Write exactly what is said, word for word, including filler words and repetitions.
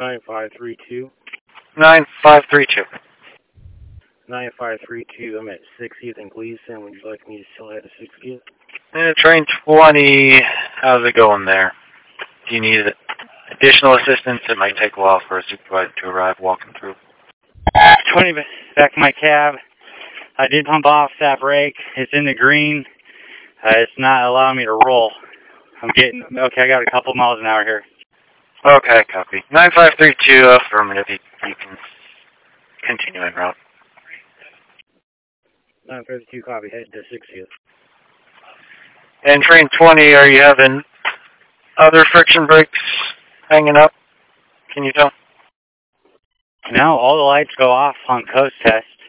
nine five three two. nine five three two. nine five three two, I'm at sixtieth and Gleason. Would you like me to still head to sixtieth? Uh, train twenty, how's it going there? Do you need additional assistance? It might take a while for a supervisor to arrive walking through. twenty back in my cab. I did pump off that brake. It's in the green. Uh, it's not allowing me to roll. I'm getting, okay, I got a couple miles an hour here. Okay, copy. nine five three two, affirmative. You, you can continue en route. nine five two, copy, head to sixtieth. And train twenty, are you having other friction brakes hanging up? Can you tell? No, all the lights go off on coast test.